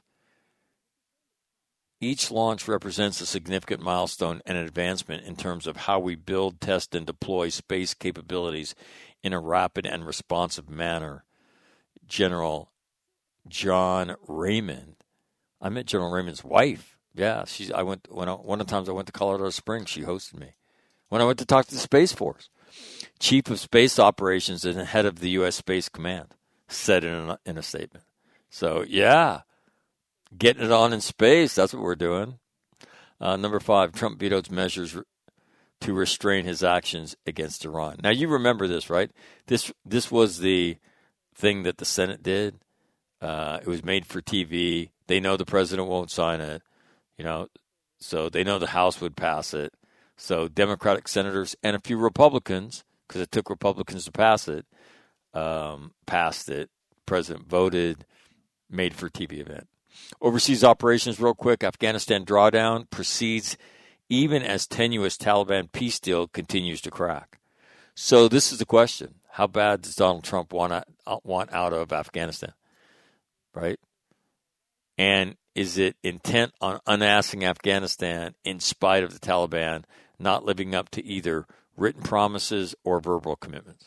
Each launch represents a significant milestone and advancement in terms of how we build, test, and deploy space capabilities in a rapid and responsive manner. General John Raymond. I met General Raymond's wife. Yeah, one of the times I went to Colorado Springs, she hosted me. When I went to talk to the Space Force, Chief of Space Operations and head of the U.S. Space Command, said in a statement. So, yeah, getting it on in space, that's what we're doing. Number 5, Trump vetoed measures to restrain his actions against Iran. Now, you remember this, right? This was the thing that the Senate did. It was made for TV. They know the president won't sign it, so they know the House would pass it. So Democratic senators and a few Republicans, because it took Republicans to pass it, passed it. President voted, made for TV event. Overseas operations, real quick. Afghanistan drawdown proceeds even as tenuous Taliban peace deal continues to crack. So this is the question. How bad does Donald Trump want out of Afghanistan? Right? And is it intent on unassing Afghanistan in spite of the Taliban not living up to either written promises or verbal commitments?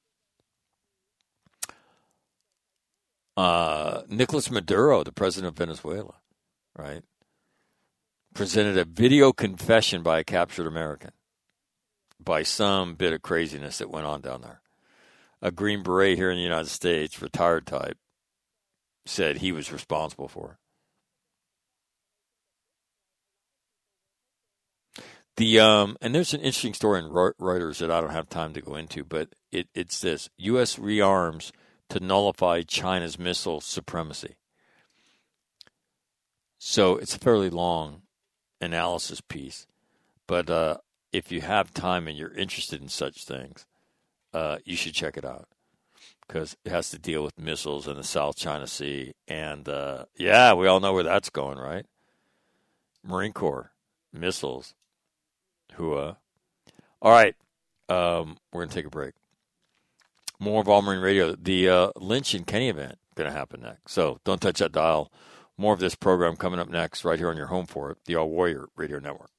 Nicolas Maduro, the president of Venezuela, right, presented a video confession by a captured American by some bit of craziness that went on down there. A Green Beret here in the United States, retired type, said he was responsible for it. And there's an interesting story in Reuters that I don't have time to go into, but it's this. U.S. rearms to nullify China's missile supremacy. So it's a fairly long analysis piece, but if you have time and you're interested in such things, you should check it out because it has to deal with missiles in the South China Sea. And, we all know where that's going, right? Marine Corps, missiles. All right, we're going to take a break. More of All Marine Radio. The Lynch and Kenny event going to happen next. So don't touch that dial. More of this program coming up next right here on your home for it, the All Warrior Radio Network.